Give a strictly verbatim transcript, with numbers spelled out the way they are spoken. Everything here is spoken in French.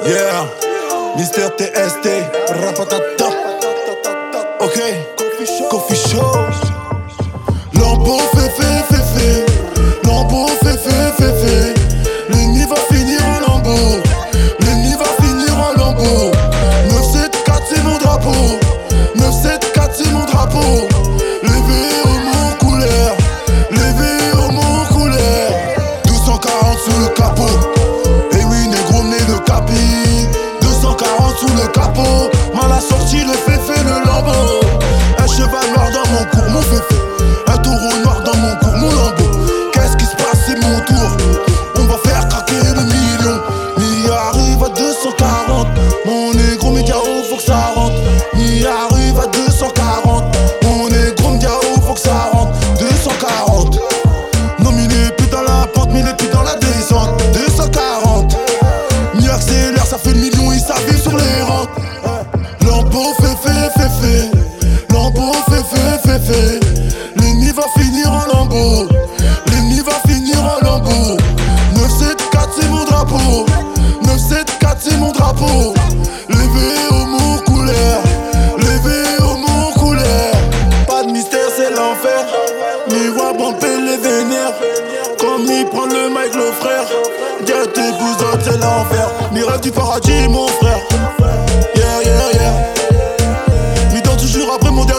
Yeah, Mister T S T, rapatata. Ok, Coffee Show. Lambeau fait fait fait fait. Lambeau fait fait fait fait. L'ennemi va finir en lambeau. L'ennemi va finir en lambeau. neuf sept quatre c'est mon drapeau. neuf sept quatre c'est mon drapeau. Levé au mon couleur. Levé au mon couleur. deux cent quarante sous le capot. Et oui, négro né de capi. deux cent quarante sous le capot. Mal assorti le féfé, le lambeau. Un cheval noir dans mon cours, mon féfé. Un taureau noir dans mon cours, mon lambeau. Qu'est-ce qui se passe, c'est mon tour. On va faire craquer le million. M'y arrive à deux cent quarante. Mon négro me dit oh, faut que ça rentre. M'y arrive à deux cent quarante. Mon négro me dit oh, faut que ça rentre. deux cent quarante. Non, mais il est plus dans la pente, mais il est plus dans la descente. deux cent quarante. M'y accélère, ça fait le million, il s'habille sur les rentes. Lambeau fait fait fait fait. Lambeau fait fait fait fait. L'ennemi va finir en lambeau. L'ennemi va finir en lambeau. neuf sept quatre c'est mon drapeau. neuf sept quatre c'est mon drapeau. Levé au mon couleur. Levé au mon couleur. Pas de mystère, c'est l'enfer. Mi voix bomber les vénères. Comme il prend le mic le frère. Dire tes cousins c'est l'enfer. Miracle du paradis mon frère. Yeah yeah yeah. Mi dort toujours après mon dernier.